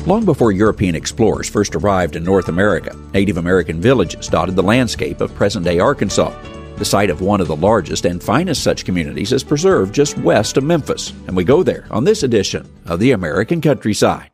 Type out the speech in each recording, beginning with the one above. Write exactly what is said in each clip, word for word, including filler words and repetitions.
Long before European explorers first arrived in North America, Native American villages dotted the landscape of present-day Arkansas. The site of one of the largest and finest such communities is preserved just west of Memphis, and we go there on this edition of the American Countryside.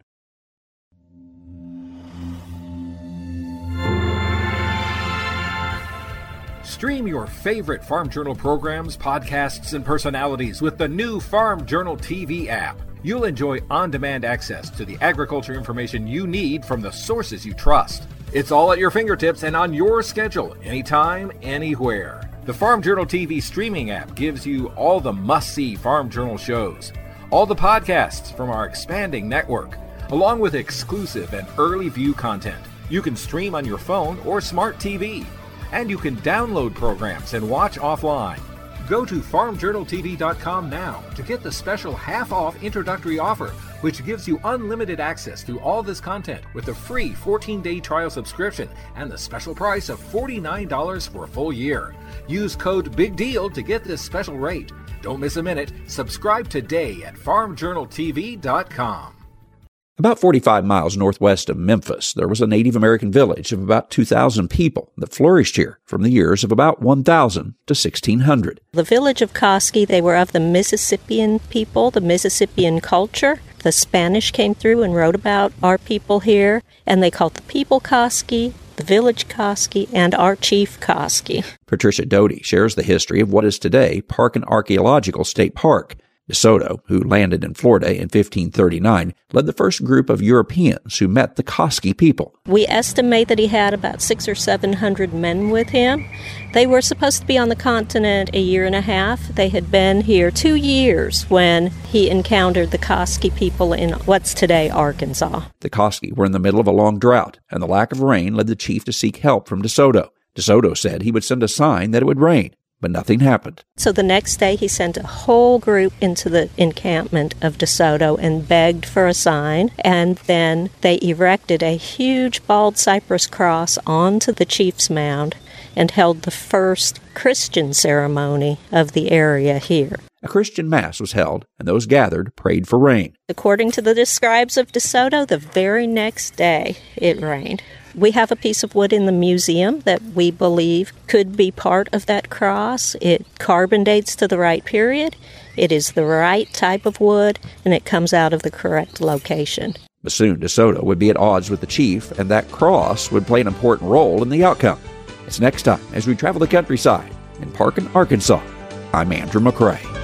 Stream your favorite Farm Journal programs, podcasts, and personalities with the new Farm Journal T V app. You'll enjoy on-demand access to the agriculture information you need from the sources you trust. It's all at your fingertips and on your schedule, anytime, anywhere. The Farm Journal T V streaming app gives you all the must-see Farm Journal shows, all the podcasts from our expanding network, along with exclusive and early view content. You can stream on your phone or smart T V, and you can download programs and watch offline. Go to farm journal t v dot com now to get the special half-off introductory offer, which gives you unlimited access to all this content with a free fourteen-day trial subscription and the special price of forty-nine dollars for a full year. Use code BIGDEAL to get this special rate. Don't miss a minute. Subscribe today at farm journal t v dot com. About forty-five miles northwest of Memphis, there was a Native American village of about two thousand people that flourished here from the years of about one thousand to sixteen hundred. The village of Koski, they were of the Mississippian people, the Mississippian culture. The Spanish came through and wrote about our people here, and they called the people Koski, the village Koski, and our chief Koski. Patricia Doty shares the history of what is today Parkin Archaeological State Park. DeSoto, who landed in Florida in fifteen thirty-nine, led the first group of Europeans who met the Koski people. We estimate that he had about six or seven hundred men with him. They were supposed to be on the continent a year and a half. They had been here two years when he encountered the Koski people in what's today Arkansas. The Koski were in the middle of a long drought, and the lack of rain led the chief to seek help from DeSoto. DeSoto said he would send a sign that it would rain. But nothing happened. So the next day he sent a whole group into the encampment of DeSoto and begged for a sign, and then they erected a huge bald cypress cross onto the chief's mound and held the first Christian ceremony of the area here. A Christian mass was held, and those gathered prayed for rain. According to the scribes of DeSoto, the very next day it rained. We have a piece of wood in the museum that we believe could be part of that cross. It carbon dates to the right period. It is the right type of wood, and it comes out of the correct location. But soon DeSoto would be at odds with the chief, and that cross would play an important role in the outcome. It's next time as we travel the countryside in Parkin, Arkansas. I'm Andrew McCrae.